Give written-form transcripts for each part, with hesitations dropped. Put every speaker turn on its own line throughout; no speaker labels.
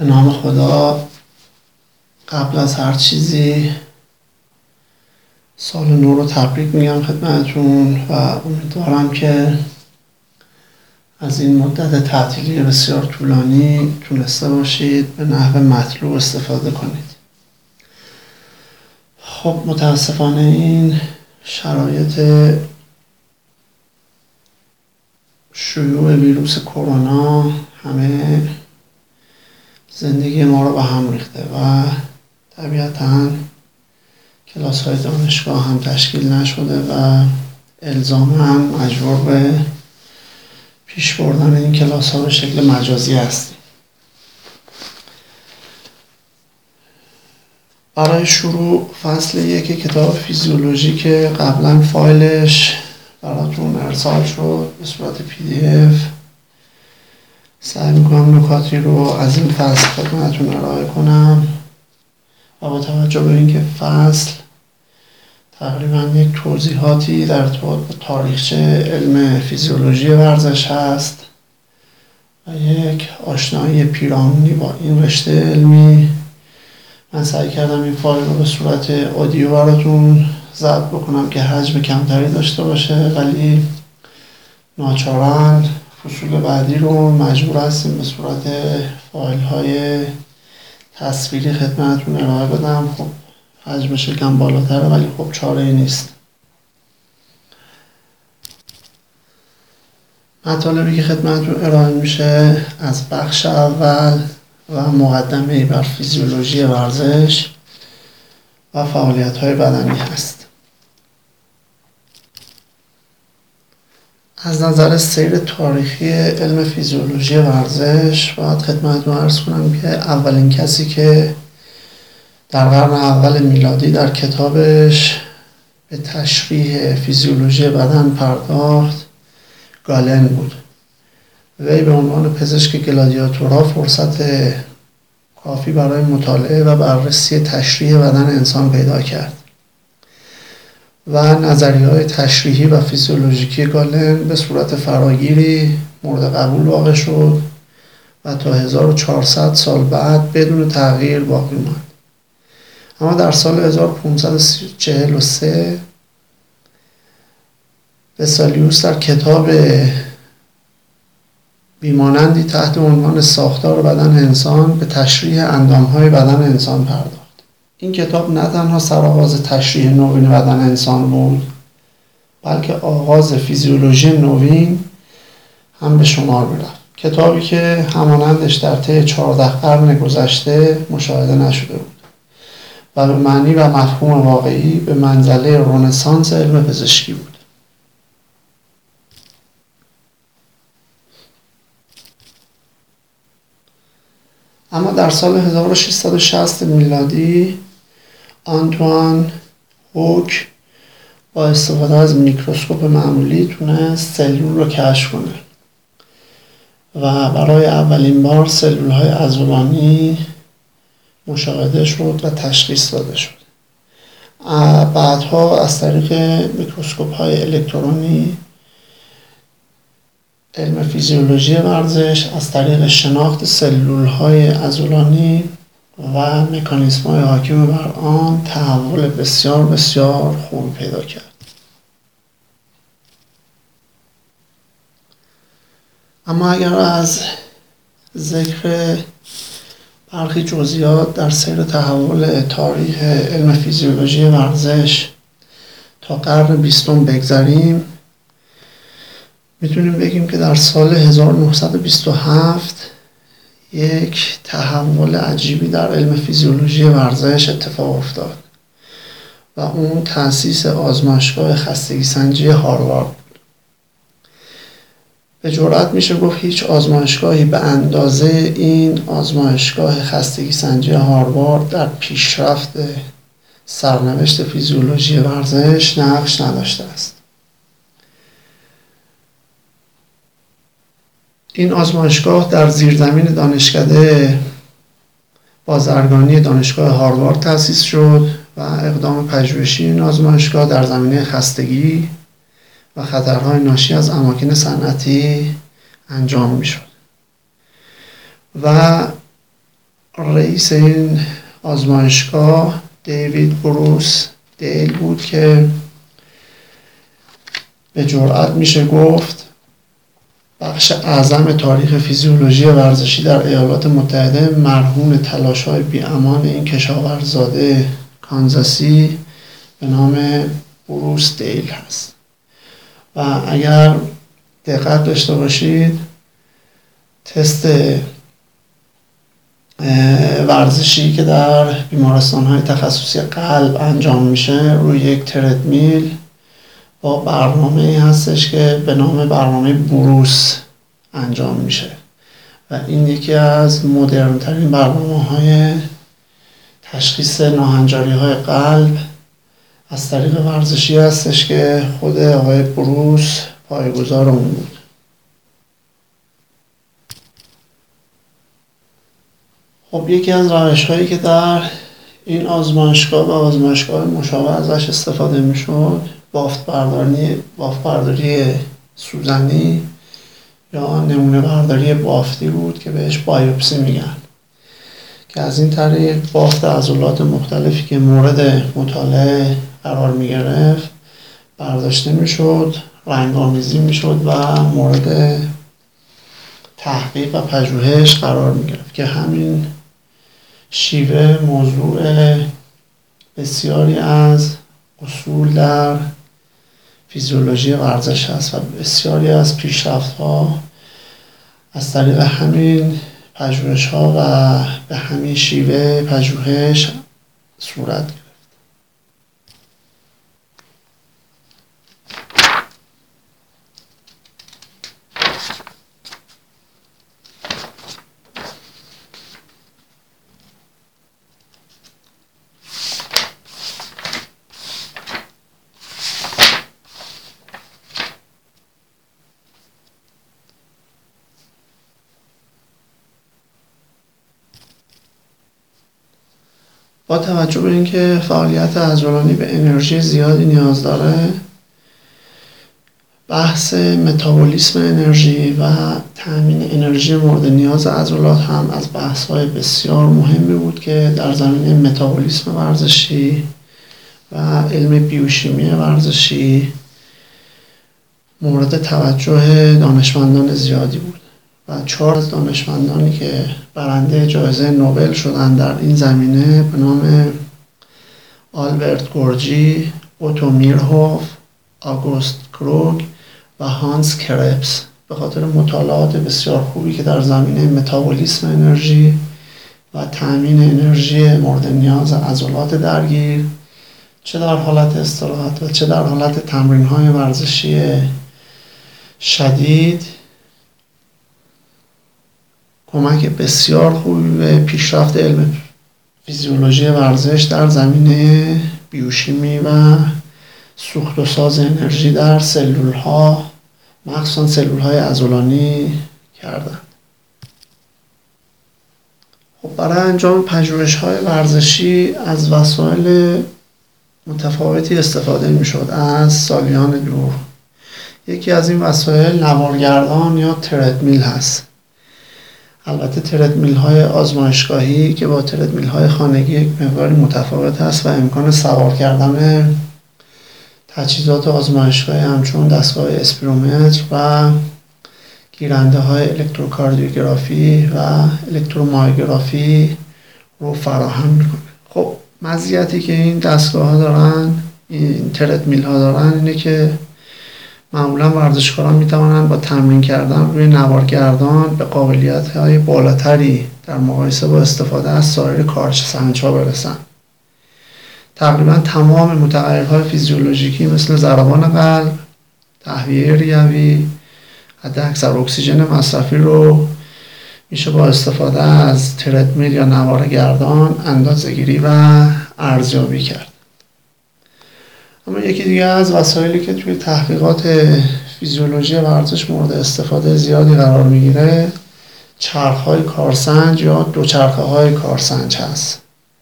به نام خدا. قبل از هر چیزی سال نو رو تبریک میگم خدمتتون و امیدوارم که از این مدت تعطیلی بسیار طولانی تونسته باشید به نحو مطلوب استفاده کنید. خب متاسفانه این شرایط شیوع ویروس کرونا همه زندگی ما رو به هم ریخته و طبیعتاً کلاس های دانشگاه هم تشکیل نشده و الزاماً مجبور به پیش بردن این کلاس ها به شکل مجازی هستیم. برای شروع فصل 1 کتاب فیزیولوژی که قبلا فایلش براتون ارسال شد به صورت PDF، سعی میکنم نکاتی رو از این فصل خدمتتون ارائه کنم و با توجه به اینکه فصل تقریبا یک توضیحاتی در ارتباط با تاریخچه علم فیزیولوژی ورزش هست و یک آشنایی پیرامونی با این رشته علمی، من سعی کردم این فایل رو به صورت آدیو براتون ضبط بکنم که حجم کمتری داشته باشه، ولی ناچارن فصول بعدی رو مجبور هستیم به صورت فایل های تصویری خدمتتون ارائه بدم. خب حجمش یکم بالاتره ولی خب چاره ای نیست. مطالبی که خدمتتون ارائه میشه از بخش اول و مقدمه‌ای بر فیزیولوژی ورزش و فعالیت‌های بدنی هست. از نظر سیر تاریخی علم فیزیولوژی ورزش باید خدمتتون عرض کنم که اولین کسی که در قرن اول میلادی در کتابش به تشریح فیزیولوژی بدن پرداخت گالن بود. وی به عنوان پزشک گلادیاتورها فرصت کافی برای مطالعه و بررسی تشریح بدن انسان پیدا کرد و نظریه‌های تشریحی و فیزیولوژیکی گالن به صورت فراگیری مورد قبول واقع شد و تا 1400 سال بعد بدون تغییر باقی ماند. اما در سال 1543 وسالیوس در کتاب بیمانندی تحت عنوان ساختار بدن انسان به تشریح اندام‌های بدن انسان پرداخت. این کتاب نه تنها سرآغاز تشریح نوین بدن انسان بود، بلکه آغاز فیزیولوژی نوین هم به شمار می‌رفت. کتابی که همانندش در طی 14 قرن گذشته مشاهده نشده بود و به معنی و مفهوم واقعی به منزله رنسانس علم پزشکی بود. اما در سال 1660 میلادی آنتوان هوک با استفاده از میکروسکوپ معمولی تونست سلول رو کشف کنه و برای اولین بار سلول های عضلانی مشاهده شد و تشخیص داده شد. بعدها از طریق میکروسکوپ های الکترونی علم فیزیولوژی ورزش از طریق شناخت سلول های عضلانی و مکانیسم های حاکم بر آن تحول بسیار بسیار خوبی پیدا کرد. اما اگر از ذکر برخی جزئیات در سیر تحول تاریخ علم فیزیولوژی ورزش تا قرن 20 بگذریم، میتونیم بگیم که در سال 1927 یک تحول عجیبی در علم فیزیولوژی ورزش اتفاق افتاد و اون تأسیس آزمایشگاه خستگی سنجی هاروارد بود. به جرئت میشه گفت هیچ آزمایشگاهی به اندازه این آزمایشگاه خستگی سنجی هاروارد در پیشرفت سرنوشت فیزیولوژی ورزش نقش نداشته است. این آزمایشگاه در زیرزمین دانشکده بازرگانی دانشگاه هاروارد تأسیس شد و اقدام پژوهشی این آزمایشگاه در زمینه خستگی و خطرهای ناشی از اماکن صنعتی انجام می‌شد و رئیس این آزمایشگاه دیوید بروس دیل بود که به جرئت میشه گفت بخش اعظم تاریخ فیزیولوژی ورزشی در ایالات متحده مرهون تلاش‌های بی‌امان این کشاورزاده کانزاسی به نام بروس دیل هست. و اگر دقت داشته باشید تست ورزشی که در بیمارستان‌های تخصصی قلب انجام میشه روی یک تردمیل با برنامه‌ای هستش که به نام برنامه بروس انجام میشه و این یکی از مدرن‌ترین برنامه‌های تشخیص ناهنجاری‌های قلب از طریق ورزشی هستش که خود آقای بروس پایه‌گذار اون بود. خب یکی از روش‌هایی که در این آزمایشگاه و آزمایشگاه مشابه ازش استفاده میشد بافت‌برداری سوزنی یا نمونه برداری بافتی بود که بهش بایوپسی میگن، که از این طریق بافت عضلات مختلفی که مورد مطالعه قرار میگرفت برداشته میشد، رنگ‌آمیزی میشد و مورد تحقیق و پژوهش قرار میگرفت که همین شیوه موضوع بسیاری از اصول در فیزیولوژی ورزش هست و بسیاری از پیشرفت‌ها از طریق همین پژوهش‌ها و به همین شیوه پژوهش صورت گرفت. با توجه به اینکه فعالیت عضلانی به انرژی زیادی نیاز داره، بحث متابولیسم انرژی و تأمین انرژی مورد نیاز عضلات هم از بحث‌های بسیار مهمی بود که در زمینه متابولیسم ورزشی و علم بیوشیمی ورزشی مورد توجه دانشمندان زیادی بود و 4 از دانشمندانی که برنده جایزه نوبل شدن در این زمینه به نام آلبرت گورجی، اوتو میرهوف، آگوست کروگ و هانس کرپس به خاطر مطالعات بسیار خوبی که در زمینه متابولیسم انرژی و تأمین انرژی مورد نیاز عضلات درگیر چه در حالت استراحت و چه در حالت تمرین‌های ورزشی شدید کمک بسیار خوبی به پیشرفت علم فیزیولوژی ورزش در زمینه بیوشیمی و سوخت و ساز انرژی در سلول‌ها، مخصوصاً سلول‌های عضلانی کردند. خب برای انجام پژوهش‌های ورزشی از وسایل متفاوتی استفاده می‌شد از سالیان دور. یکی از این وسایل نوارگردان یا تردمیل هست. البته تردمیل های آزمایشگاهی که با تردمیل های خانگی یک مقداری متفاوت هست و امکان سوار کردن تجهیزات آزمایشگاهی همچون دستگاه اسپیرومتر و گیرنده های الکتروکاردیوگرافی و الکترومایوگرافی رو فراهم میکنه. خب مزیتی که این دستگاه ها دارن، این تردمیل ها دارن اینه که معمولا ورزشکاران میتوانند با تمرین کردن روی نوارگردان به قابلیت‌های بالاتری در مقایسه با استفاده از سایر کارسنج‌ها برسند. تقریبا تمام متغیرهای فیزیولوژیکی مثل ضربان قلب، تهویه ریوی، حداکثر اکسیژن مصرفی رو میشه با استفاده از تردمیل یا نوارگردان اندازه‌گیری و ارزیابی کرد. اما یکی دیگه از وسایلی که توی تحقیقات فیزیولوژی ورزش مورد استفاده زیادی قرار میگیره چرخ‌های کارسنج یا دوچرخه‌های کارسنج هست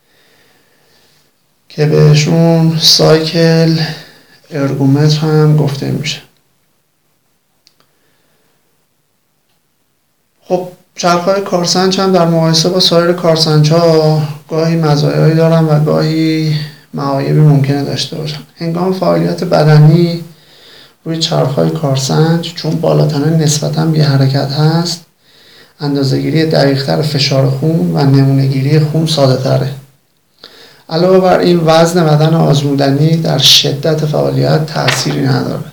که بهشون سایکل ارگومتر هم گفته میشه. خب چرخ‌های کارسنج هم در مقایسه با سایر کارسنج‌ها گاهی مزایایی دارن و گاهی معایبی ممکنه داشته باشن. هنگام فعالیت بدنی روی چرخ‌های کارسنج چون بالاتنه نسبتاً بی حرکت هست، اندازه‌گیری دقیق‌تر فشار خون و نمونه‌گیری خون ساده‌تره. علاوه بر این وزن بدن آزمودنی در شدت فعالیت تأثیری نداره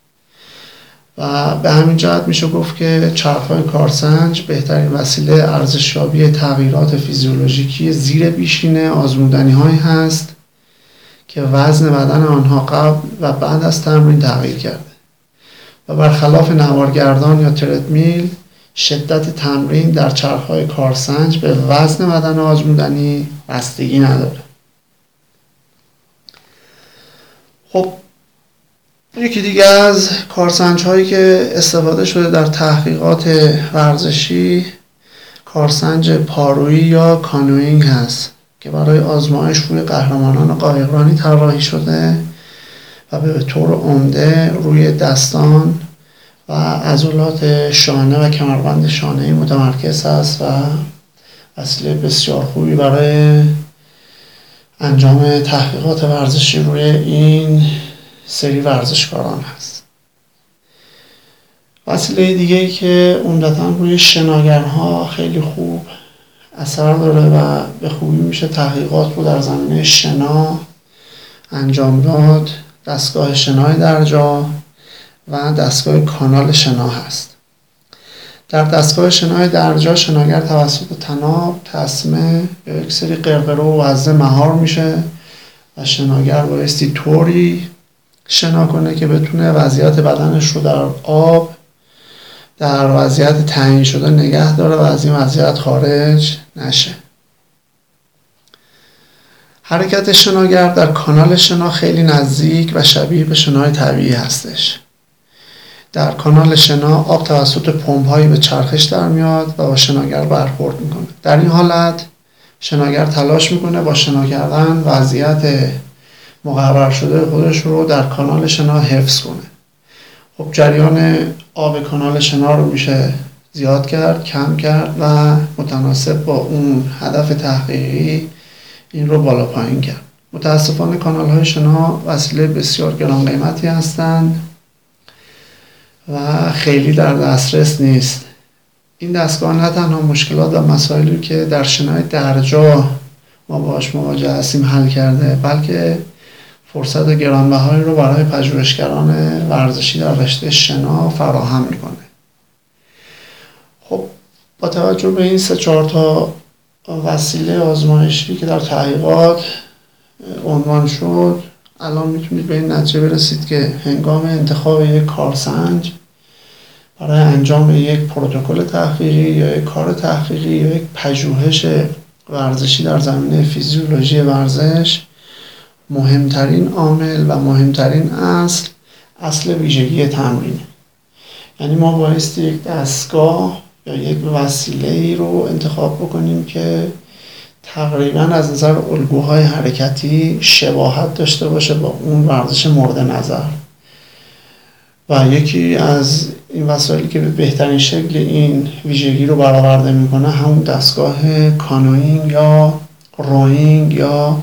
و به همین جهت میشه گفت که چرخ‌های کارسنج بهترین وسیله ارزشیابی تغییرات فیزیولوژیکی زیر بیشینه آزمودنی هایی هست که وزن بدن آنها قبل و بعد از تمرین تغییر کرده و برخلاف نوارگردان یا تردمیل شدت تمرین در چرخ‌های کارسنج به وزن بدن آزمودنی بستگی نداره. خب یکی دیگه از کارسنج هایی که استفاده شده در تحقیقات ورزشی کارسنج پارویی یا کانوینگ هست که برای آزمایش روی قهرمانان قایقرانی طراحی شده و به طور عمده روی دستان و عضلات شانه و کمربند شانه‌ای متمرکز است و وسیله بسیار خوبی برای انجام تحقیقات ورزشی روی این سری ورزشکاران هست. وسیله دیگه‌ای که عمدتاً روی شناگرها خیلی خوب اثر داره و به خوبی میشه تحقیقات رو در زمینه شنا انجام داد، دستگاه شنای درجا و دستگاه کانال شنا هست. در دستگاه شنای درجا شناگر توسط طناب، تسمه یا یک سری قرقره و وزنه مهار میشه و شناگر بایستی طوری شنا کنه که بتونه وضعیت بدنش رو در آب در وضعیت تعیین شده نگه داره و از این وضعیت خارج نشه. حرکت شناگر در کانال شنا خیلی نزدیک و شبیه به شنای طبیعی هستش. در کانال شنا آب توسط پمپ‌هایی به چرخش در میاد و با شناگر برخورد میکنه. در این حالت شناگر تلاش میکنه با شنا کردن وضعیت مقرر شده خودش رو در کانال شنا حفظ کنه. خب جریان آب کانال شنا رو میشه زیاد کرد، کم کرد و متناسب با اون هدف تحقیقی این رو بالا پایین کرد. متاسفانه کانال های شنا وسیله بسیار گران قیمتی هستند و خیلی در دسترس نیست. این دستگاه نه تنها مشکلات و مسائلی که در شنای درجا ما باهاش مواجه هستیم حل کرده، بلکه فرصت گرانبهایی رو برای پژوهشگران ورزشی در رشته شنا فراهم میکنه. خب با توجه به این 3-4 تا وسیله آزمایشی که در تحقیقات عنوان شد، الان میتونید به این نتیجه برسید که هنگام انتخاب یک کارسنج برای انجام یک پروتکل تحقیقی یا یک کار تحقیقی یا یک پژوهش ورزشی در زمینه فیزیولوژی ورزش، مهمترین عامل و مهمترین اصل ویژگی تمرینه. یعنی ما بایستی یک دستگاه یا یک وسیله‌ای رو انتخاب بکنیم که تقریبا از نظر الگوهای حرکتی شباهت داشته باشه با اون ورزش مورد نظر و یکی از این وسایلی که به بهترین شکل این ویژگی رو برآورده میکنه همون دستگاه کانوینگ یا روینگ یا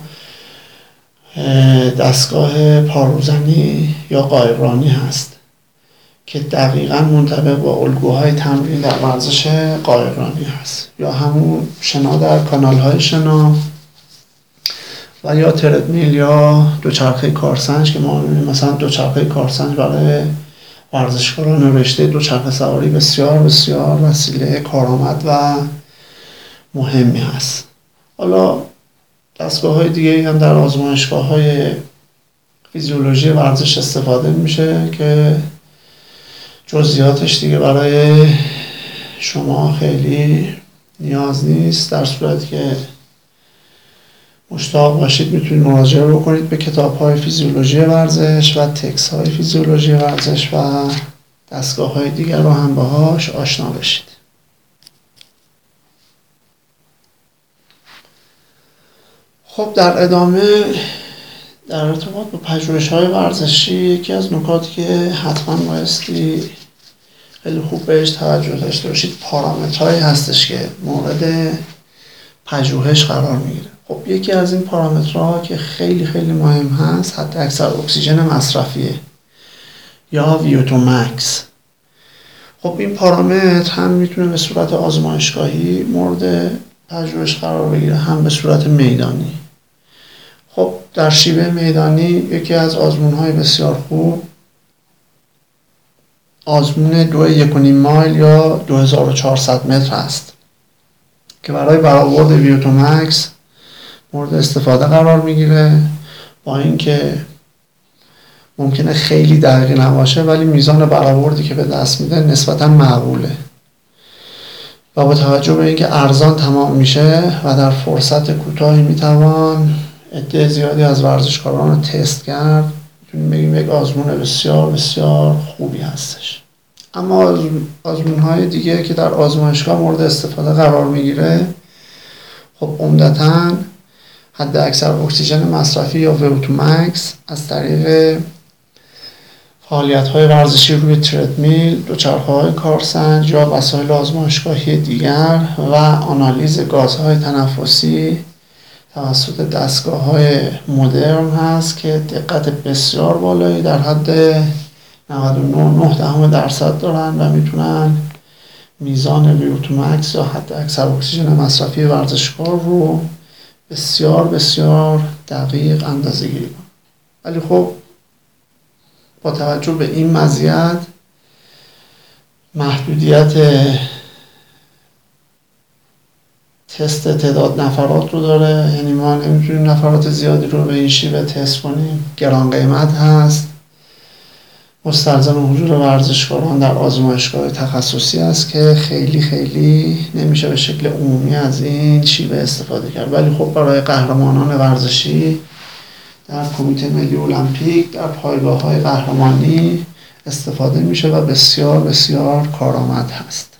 دستگاه پاروزنی یا قایقرانی هست که دقیقاً منطبق با الگوهای تمرین در ورزش قایقرانی هست، یا همون شنا در کانال‌های شنا و یا تردمیل یا دوچرخه کارسنج که ما می‌بینیم مثلا دوچرخه کارسنج برای ورزشکاران رشته دوچرخه سواری بسیار بسیار وسیله کارآمد و مهمی هست. حالا دستگاه‌های دیگه‌ای هم در آزمایشگاه‌های فیزیولوژی ورزش استفاده میشه که جزئیاتش دیگه برای شما خیلی نیاز نیست. در صورتی که مشتاق باشید میتونید مراجعه بکنید به کتاب‌های فیزیولوژی ورزش و تکست‌های فیزیولوژی ورزش و دستگاه‌های دیگر رو هم باهاش آشنا بشید. خب در ادامه در ارتباط با پژوهش‌های ورزشی یکی از نکاتی که حتما بایستی خیلی خوب بهش توجه داشته باشید. پارامترهایی هستش که مورد پژوهش قرار میگیره. خب یکی از این پارامترها که خیلی خیلی مهم هست حد اکثر اکسیژن مصرفیه یا VO2 max. خب این پارامتر هم میتونه به صورت آزمایشگاهی مورد پژوهش قرار بگیره، هم به صورت میدانی. خب در شیوه میدانی یکی از آزمون‌های بسیار خوب آزمون 2.5 مایل یا 2400 متر هست که برای برآورد VO2 max مورد استفاده قرار میگیره. با اینکه ممکنه خیلی دقیق نباشه ولی میزان برآوردی که به دست میده نسبتا معقوله و با توجه به اینکه ارزان تمام میشه و در فرصت کوتاهی میتوان عده زیادی از ورزشکاران رو تست کرد، میتونیم بگیم یک آزمون بسیار بسیار خوبی هستش. اما آزمون‌های دیگه که در آزمایشگاه مورد استفاده قرار میگیره خب عمدتاً حد اکثر اکسیژن مصرفی یا VO2 max از طریق فعالیت‌های ورزشی روی تردمیل، دوچرخه‌های کارسنج یا وسایل آزمایشگاهی دیگر و آنالیز گازهای تنفسی توسط دستگاه‌های مدرن هست که دقت بسیار بالایی در حد 99.9% دارن و میتونن میزان VO2 max یا حد اکثر اکسیژن مصرفی ورزشکار رو بسیار بسیار دقیق اندازه گیری کنن. ولی خب با توجه به این مزیت محدودیت تست تعداد نفرات رو داره، یعنی ما نمیتونیم نفرات زیادی رو به این شیوه تست کنیم، گران قیمت هست، مستلزم حضور ورزشکاران در آزمایشگاه تخصصی است که خیلی خیلی نمیشه به شکل عمومی از این شیوه استفاده کرد. ولی خب برای قهرمانان ورزشی در کمیته ملی المپیک در پایگاه‌های قهرمانی استفاده میشه و بسیار بسیار کارآمد هست.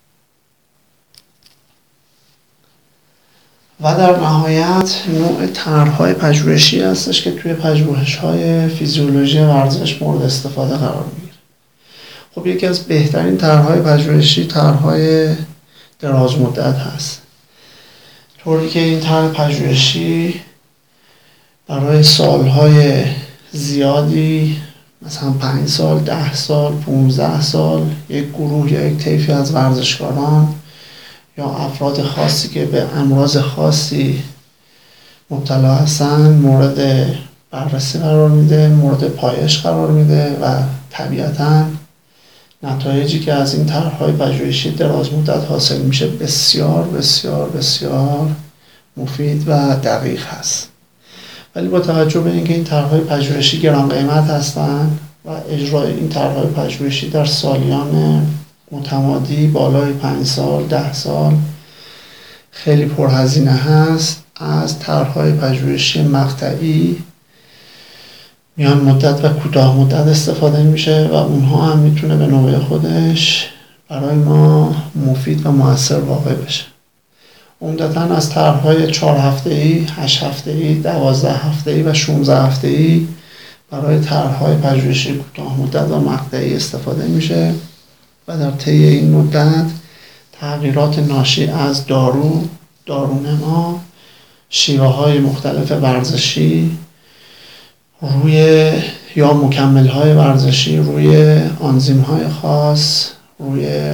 و در نهایت نوع طرح‌های پژوهشی هستش که توی پژوهش‌های فیزیولوژی ورزش مورد استفاده قرار میگیره. خب یکی از بهترین طرح‌های پژوهشی طرح‌های دراز مدت هست، طوری که این طرح پژوهشی برای سالهای زیادی مثلا 5 سال، 10 سال، 15 سال یک گروه یا یک طیفی از ورزشکاران یا افراد خاصی که به امراض خاصی مبتلا هستن مورد بررسی قرار میده، مورد پایش قرار میده و طبیعتاً نتایجی که از این طرح‌های پژوهشی دراز مدت حاصل میشه بسیار بسیار بسیار مفید و دقیق هست. ولی با توجه به اینکه این طرح‌های پژوهشی گران قیمت هستند و اجرای این طرح‌های پژوهشی در سالیان متمادی بالای 5 سال، 10 سال خیلی پرهزینه هست، از طرح‌های پژوهشی مقطعی میان مدت و کوتاه مدت استفاده میشه و اونها هم میتونه به نوبه خودش برای ما مفید و مؤثر واقع بشه. عمدتاً از طرح‌های 4 هفته‌ای، 8 هفته‌ای، 12 هفته‌ای و 16 هفته‌ای برای طرح‌های پژوهشی کوتاه مدت و مقطعی استفاده میشه و در طی این مدت تغییرات ناشی از دارونما، شیوه‌های مختلف ورزشی روی یا مکمل‌های ورزشی روی آنزیم‌های خاص، روی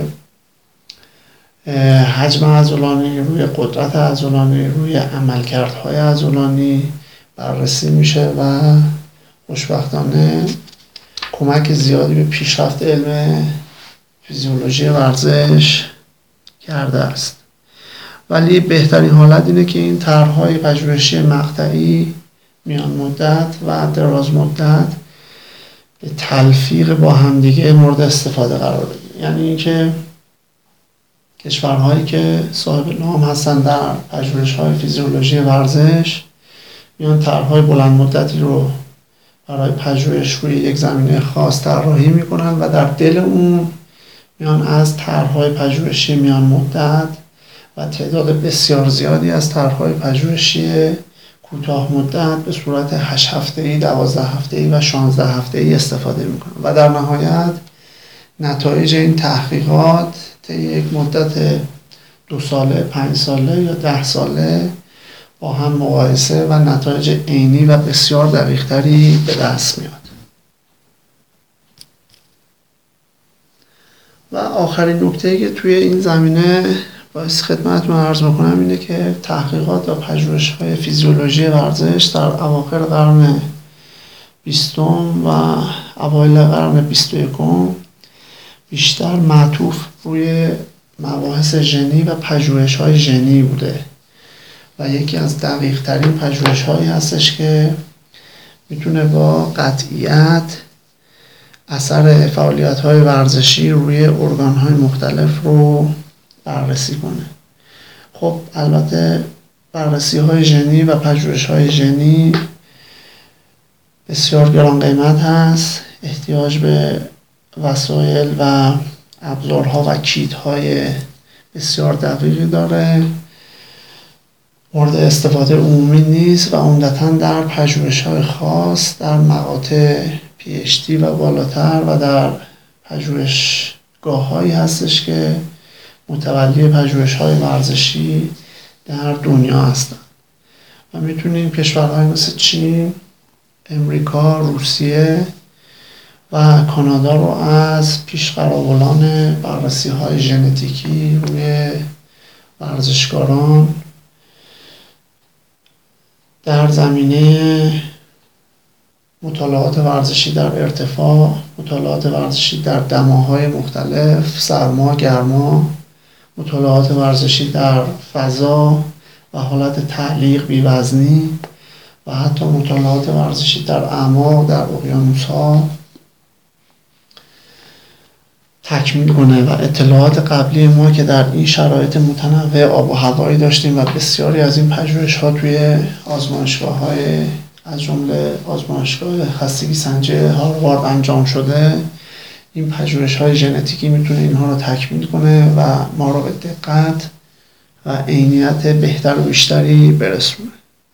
حجم عضلانی، روی قدرت عضلانی، روی عملکردهای عضلانی بررسی میشه و خوشبختانه کمک زیادی به پیشرفت علم فیزیولوژی ورزش کرده است. ولی بهترین حالت اینه که این طرح‌های پژوهشی مقطعی، میان مدت و دراز مدت به تلفیق با همدیگه مورد استفاده قرار بگیره. یعنی اینکه کشورهایی که صاحب نام هستن در پژوهش‌های فیزیولوژی ورزش میان طرح‌های بلند مدتی رو برای پژوهش روی یک زمینه خاص طراحی میکنن و در دل اون میان از طرح‌های پژوهشی میان مدت و تعداد بسیار زیادی از طرح‌های پژوهشی کوتاه مدت به صورت 8 هفته‌ای، 12 هفته‌ای و 16 هفته‌ای استفاده میکنن و در نهایت نتایج این تحقیقات طی یک مدت 2 ساله، 5 ساله یا 10 ساله با هم مقایسه و نتایج عینی و بسیار دقیق‌تری به دست میاد. و آخرین نکته‌ای که توی این زمینه باعث خدمتتون عرض بکنم اینه که تحقیقات و پژوهش‌های فیزیولوژی ورزش در اواخر قرن 20 و اوایل قرن 21 بیشتر معطوف روی مباحث ژنی و پژوهش‌های ژنی بوده و یکی از دقیق‌ترین پژوهش‌هایی هستش که میتونه با قطعیت اثر فعالیت‌های ورزشی روی ارگان‌های مختلف رو بررسی کنه. خب البته بررسی‌های ژنی و پژوهش‌های ژنی بسیار گران قیمت هست، احتیاج به وسایل و ابزارها و کیت‌های بسیار دقیقی داره، مورد استفاده عمومی نیست و عمدتاً در پژوهش‌های خاص در مقاطع PhD و بالاتر و در پژوهشگاه‌هایی هستش که متولی پژوهش‌های ورزشی در دنیا هستن و میتونیم کشورهای مثل چین، امریکا، روسیه و کانادا رو از پیشقراولان بررسی‌های ژنتیکی روی ورزشکاران در زمینه مطالعات ورزشی در ارتفاع، مطالعات ورزشی در دماهای مختلف، سرما، گرما، مطالعات ورزشی در فضا و حالت تعلیق بی‌وزنی و حتی مطالعات ورزشی در اعماق در اقیانوس‌ها تکمیل کنه و اطلاعات قبلی ما که در این شرایط متنوع آب و هوایی داشتیم و بسیاری از این پژوهش‌ها توی آزمایشگاه‌های از جمله آزمایشگاه خستگی سنجی هاروارد انجام شده، این پژوهش‌های ژنتیکی میتونه اینها رو تکمیل کنه و ما رو به دقت و عینیت بهتر و بیشتری برسونه.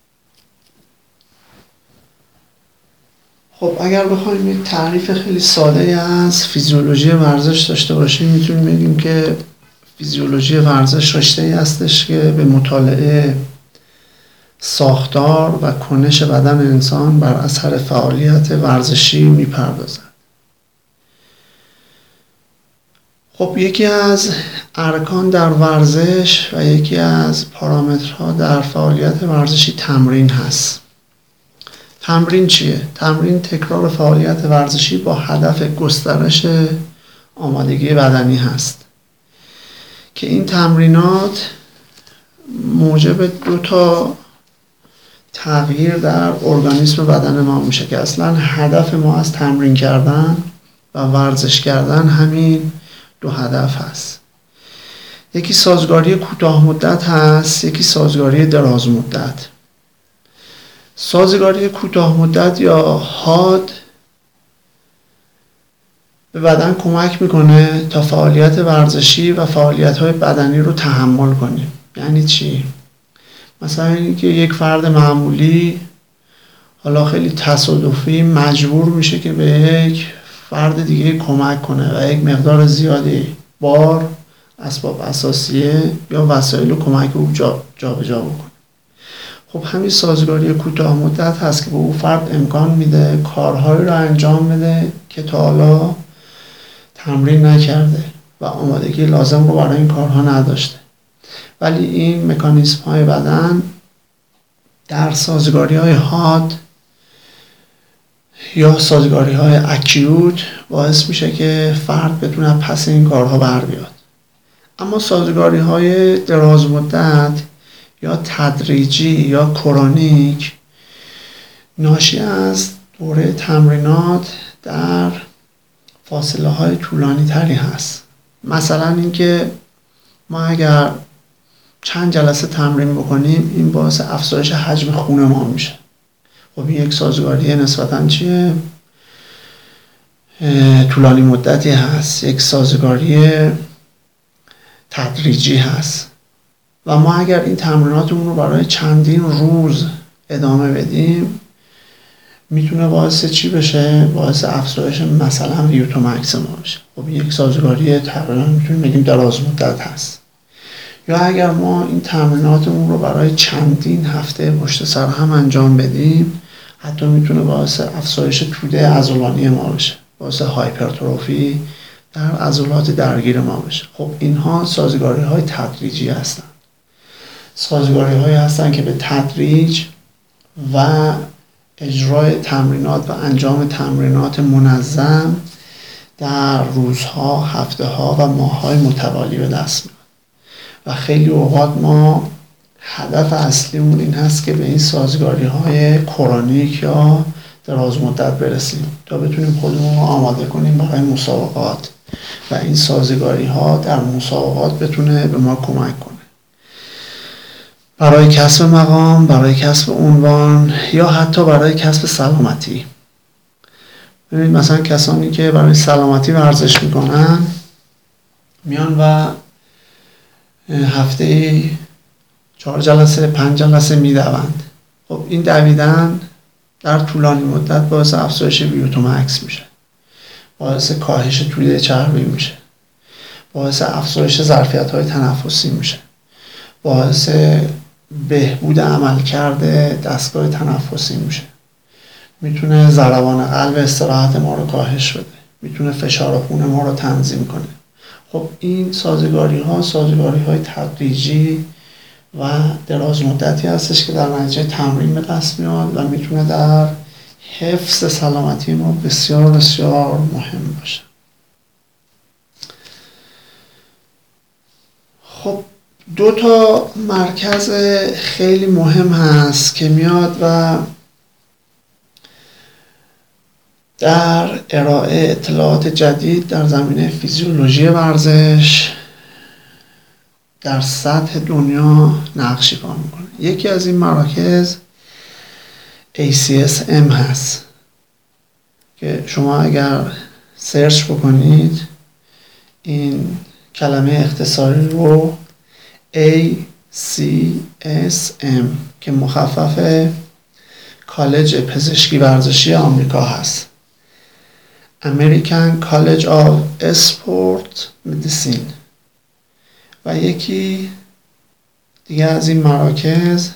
خب اگر بخوایم یک تعریف خیلی ساده از فیزیولوژی ورزش داشته باشیم میتونیم بگیم که فیزیولوژی ورزش رشته‌ای هستش که به مطالعه ساختار و کنش بدن انسان بر اثر فعالیت ورزشی میپردازد. خب یکی از ارکان در ورزش و یکی از پارامترها در فعالیت ورزشی تمرین هست. تمرین چیه؟ تمرین تکرار فعالیت ورزشی با هدف گسترش آمادگی بدنی هست که این تمرینات موجب 2 تغییر در ارگانیسم بدن ما میشه که اصلا هدف ما از تمرین کردن و ورزش کردن همین 2 هدف هست. یکی سازگاری کوتاه مدت هست، یکی سازگاری دراز مدت. سازگاری کوتاه مدت یا حاد به بدن کمک میکنه تا فعالیت ورزشی و فعالیت‌های بدنی رو تحمل کنیم. یعنی چی؟ مثلا اینکه یک فرد معمولی حالا خیلی تصادفی مجبور میشه که به یک فرد دیگه کمک کنه و یک مقدار زیادی بار، اسباب اساسیه یا وسایل کمک او جابجا بکنه. خب همین سازگاری کوتاه مدت هست که به او فرد امکان میده کارهایی رو انجام بده که تا حالا تمرین نکرده و آمادگی لازم رو برای این کارها نداشته. ولی این مکانیزم های بدن در سازگاری های حاد یا سازگاری های اکیوت باعث میشه که فرد بتونه پس این کارها بر بیاد. اما سازگاری های دراز مدت یا تدریجی یا کرونیک ناشی از دوره تمرینات در فاصله های طولانی تری هست. مثلا اینکه ما اگر چند جلسه تمرین بکنیم این باعث افزایش حجم خون ما میشه. خب این یک سازگاری نسبتاً چیه؟ طولانی مدتی هست، یک سازگاری تدریجی هست و ما اگر این تمریناتمون رو برای چندین روز ادامه بدیم میتونه باعث چی بشه؟ باعث افزایش مثلا VO2 max ما بشه. خب یک سازگاری تقریبا میتونیم بگیم دراز مدت هست. یا اگر ما این تمریناتمون رو برای چندین هفته پشت سر هم انجام بدیم، حتی میتونه باعث افزایش توده عضلانی ما بشه، باعث هایپرتروفی در عضلات درگیر ما بشه. خب اینها سازگاری های تدریجی هستن، سازگاری هایی هستن که به تدریج و اجرای تمرینات و انجام تمرینات منظم در روزها، هفته ها و ماه های متوالی به دست میاد. و خیلی اوقات ما هدف اصلیمون این هست که به این سازگاری های کرونیک یا دراز مدت برسیم تا بتونیم خودمون رو آماده کنیم برای مسابقات و این سازگاری ها در مسابقات بتونه به ما کمک کنه برای کسب مقام، برای کسب عنوان یا حتی برای کسب سلامتی. ببینید مثلا کسانی که برای سلامتی ورزش میکنن میان و هفته 4 جلسه 5 جلسه میدوند. خب این دویدن در طولانی مدت باعث افزایش VO2 max میشه، باعث کاهش توده چربی میشه، باعث افزایش ظرفیت‌های تنفسی میشه، باعث بهبود عملکرد دستگاه تنفسی میشه، میتونه ضربان قلب استراحت ما رو کاهش بده، میتونه فشار خون ما رو تنظیم کنه. خب این سازگاری های تدریجی و دراز مدتی هستش که در نتیجه تمرین به دست میاد و میتونه در حفظ سلامتی ما بسیار بسیار مهم باشه. خب 2 مرکز خیلی مهم هست که میاد و در ارائه اطلاعات جدید در زمینه فیزیولوژی ورزش در سطح دنیا نقش ایفا میکنه. یکی از این مراکز ACSM هست که شما اگر سرچ بکنید این کلمه اختصاری رو ACSM که مخفف کالج پزشکی ورزشی آمریکا هست، American College of Sport Medicine. و یکی دیگه از این مراکز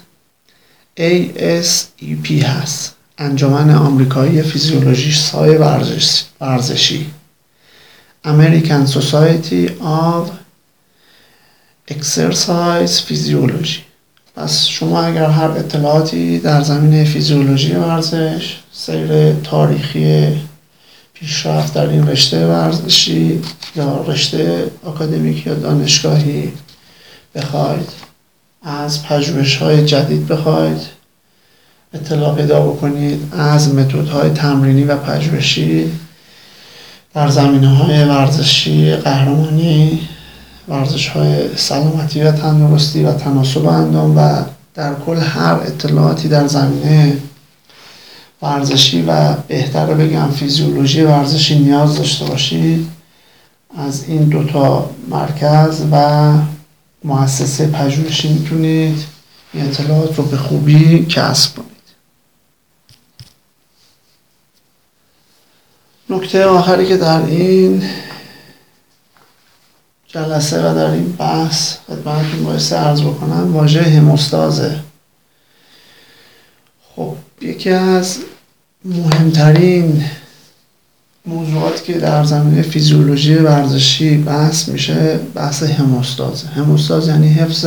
ASEP هست، انجمن آمریکایی فیزیولوژیست‌های ورزشی، American Society of Exercise Physiology. پس شما اگر هر اطلاعاتی در زمینه فیزیولوژی ورزش، سیر تاریخی پیشرفت در این رشته ورزشی یا رشته آکادمیک یا دانشگاهی بخواید، از پژوهش‌های جدید بخواید اطلاع پیدا بکنید، از متدهای تمرینی و پژوهشی در زمینه‌های ورزشی قهرمانی، ورزش‌های سلامتی و تندرستی و تناسب اندام و در کل هر اطلاعاتی در زمینه ورزشی و بهتر بگم فیزیولوژی ورزشی نیاز داشته باشید، از این 2 مرکز و مؤسسه پژوهشی میتونید این اطلاعات رو به خوبی کسب کنید. نکته آخری که در این جلسه و در این بحث خدمتتون بایستی عرض بکنم واژه هموستازه. خب یکی از مهمترین موضوعاتی که در زمینه فیزیولوژی ورزشی بحث میشه بحث هموستاز. هموستاز یعنی حفظ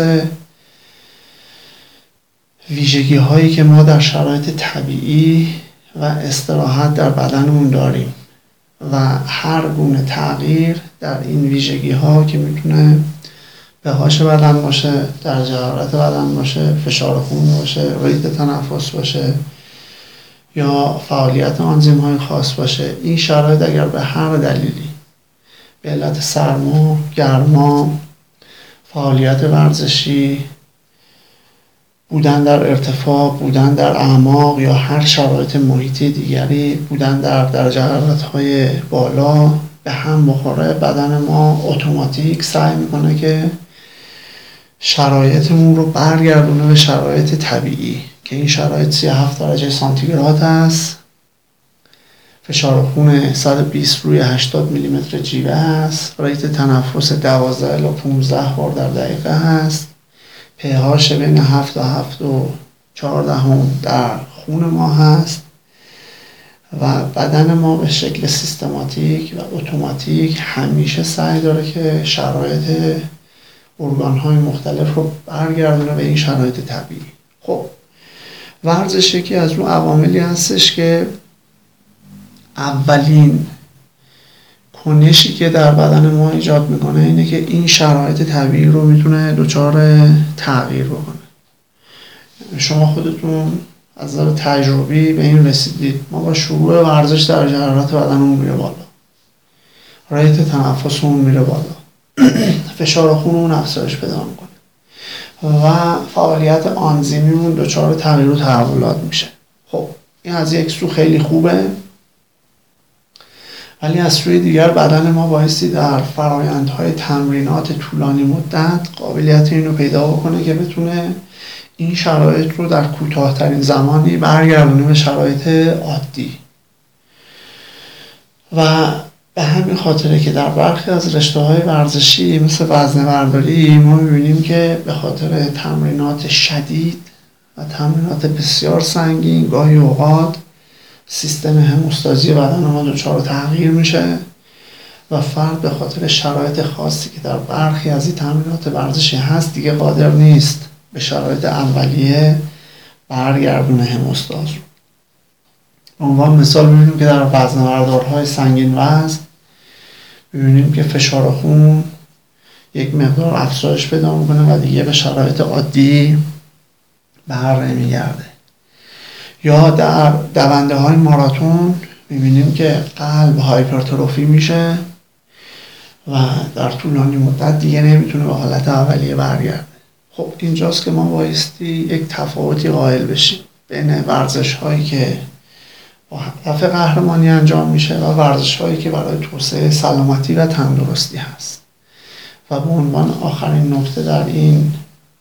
ویژگی هایی که ما در شرایط طبیعی و استراحت در بدنمون داریم و هر گونه تغییر در این ویژگی ها که میتونه pH بدن باشه، درجه حرارت بدن باشه، فشار خون باشه، ریتم تنفس باشه یا فعالیت آنزیم های خاص باشه، این شرایط اگر به هر دلیلی به علت سرما، گرما، فعالیت ورزشی، بودن در ارتفاع، بودن در اعماق یا هر شرایط محیطی دیگری، بودن در درجه حرارت‌های بالا به هم بخوره، بدن ما اتوماتیک سعی میکنه که شرایطمون رو برگردونه به شرایط طبیعی که این شرایط 37 درجه سانتیگراد است فشار خون 120 روی 80 میلیمتر جیوه هست. ریت تنفس 12 الی 15 بار در دقیقه هست. pH بین 7 تا 7 و 14 در خون ما هست و بدن ما به شکل سیستماتیک و اتوماتیک همیشه سعی داره که شرایط ارگان‌های مختلف رو برگردونه به این شرایط طبیعی. خب ورزش یکی از اون عواملی هستش که اولین کنشی که در بدن ما ایجاد میکنه اینه که این شرایط طبیعی رو میتونه دچار تغییر بکنه. شما خودتون از نظر تجربی به این رسیدید ما با شروع ورزش در حرارت بدنمون میره بالا، ریت تنفسمون میره بالا، فشار خونمون افزایش پیدا میکنه و فعالیت آنزیمیمون دچار تغییر و تحولات میشه. خب این از یک سو خیلی خوبه، ولی از سوی دیگر بدن ما بایستی در فرایندهای تمرینات طولانی مدت قابلیت اینو پیدا بکنه که بتونه این شرایط رو در کوتاه‌ترین زمانی برگردونه به شرایط عادی. و به همین خاطره که در برخی از رشته‌های ورزشی مثل وزنه‌برداری ما می‌بینیم که به خاطر تمرینات شدید و تمرینات بسیار سنگین گاهی اوقات سیستم هموستازی بدن ما دچار تغییر میشه و فرد به خاطر شرایط خاصی که در برخی از این تمرینات ورزشی هست دیگه قادر نیست به شرایط اولیه برگردونه هموستاز رو. به عنوان مثال می‌بینیم که در وزنه‌بردارهای سنگین وزن می‌بینیم که فشار خون یک مقدار افزایش پیدا می‌کنه و دیگه به شرایط عادی بر نمیگرده. یا در دونده‌های ماراتون می‌بینیم که قلب هایپرتروفی میشه و در طولانی مدت دیگه نمیتونه به حالت اولیه برگرده. خب اینجاست که ما بایستی یک تفاوتی قائل بشیم بین ورزش‌هایی که با هدف قهرمانی انجام میشه و ورزش‌هایی که برای توسعه سلامتی و تندرستی هست. و به عنوان آخرین نکته در این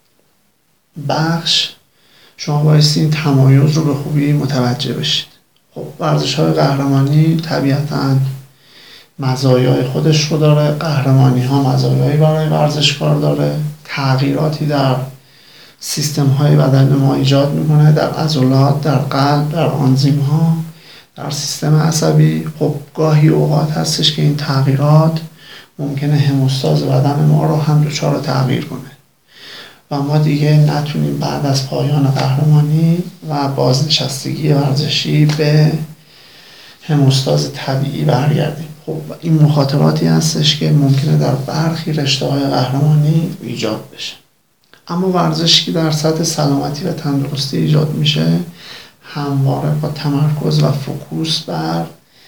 بخش شما بایستی این تمایز رو به خوبی متوجه بشید. خب ورزش‌های قهرمانی طبیعتاً مزایای خودش رو داره. قهرمانی ها مزایایی برای ورزشکار داره، تغییراتی در سیستم های بدن ما ایجاد میکنه، در عضلات، در قلب، در آنزیم ها، در سیستم عصبی. خب گاهی اوقات هستش که این تغییرات ممکنه هموستاز بدن ما رو هم دچار تغییر کنه و ما دیگه نتونیم بعد از پایان قهرمانی و بازنشستگی ورزشی به هموستاز طبیعی برگردیم. خب این مخاطراتی هستش که ممکنه در برخی رشته‌های قهرمانی ایجاد بشه. اما ورزشی که در سطح سلامتی و تندرستی ایجاد میشه همواره با تمرکز و فوکوس بر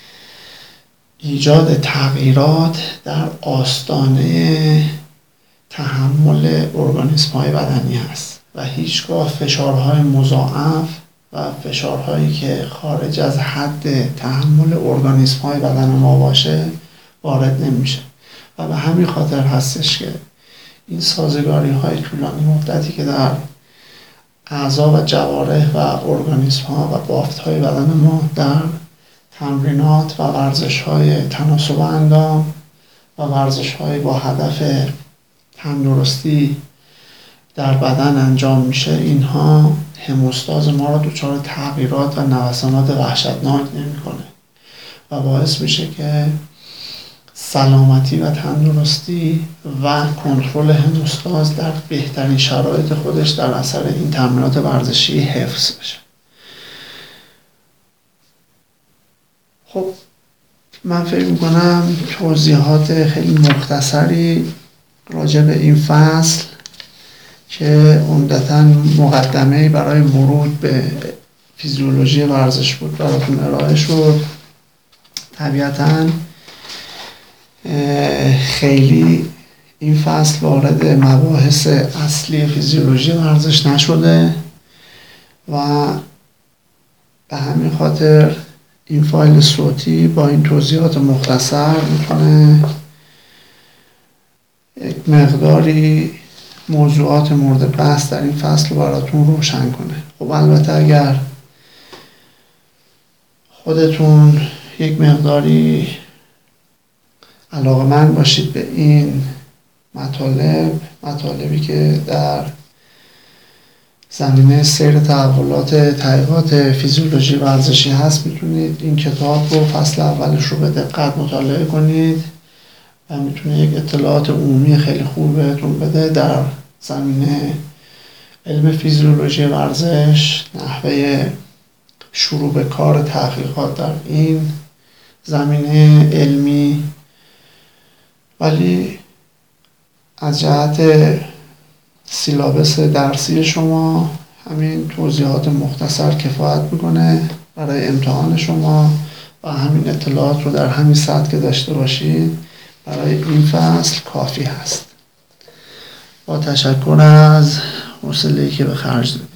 ایجاد تغییرات در آستانه تحمل ارگانیسم‌های بدنی هست و هیچگاه فشارهای مضاعف و فشارهایی که خارج از حد تحمل ارگانیسم‌های بدن ما باشه وارد نمیشه و به همین خاطر هستش که این سازگاری‌های طولانی مدتی که در اعضا و جوارح و ارگانیسم‌ها و بافت‌های بدن ما در تمرینات و ورزش‌های تناسب اندام و ورزش‌های با هدف تندرستی در بدن انجام میشه، اینها هموستاز ما را دچار تغییرات و نوسانات وحشتناک نمی‌کنه و باعث میشه که سلامتی و تندرستی و کنترل هموستاز در بهترین شرایط خودش در اثر این تمرینات ورزشی حفظ بشه. خب من فکر میکنم توضیحات خیلی مختصری راجع به این فصل که عمدتاً مقدمه‌ای برای ورود به فیزیولوژی ورزش بود براتون ارائه شد. طبیعتاً خیلی این فصل وارد مباحث اصلی فیزیولوژی ورزش نشده و به همین خاطر این فایل صوتی با این توضیحات مختصر میتونه یک مقداری موضوعات مورد بحث در این فصل رو براتون روشن کنه. خب البته اگر خودتون یک مقداری علاقه‌مند باشید به این مطالبی که در زمینه سیر تحولات تحقیقات فیزیولوژی ورزشی هست، میتونید این کتاب رو فصل اولش رو به دقت مطالعه کنید و میتونه یک اطلاعات عمومی خیلی خوب بهتون بده در زمینه علم فیزیولوژی ورزش، نحوه شروع به کار تحقیقات در این زمینه علمی. ولی از جهت سیلابس درسی شما همین توضیحات مختصر کفایت میکنه برای امتحان شما و همین اطلاعات رو در همین سطح که داشته باشید برای این فصل کافی هست. با تشکر از حوصله‌ای که به خرج دادید.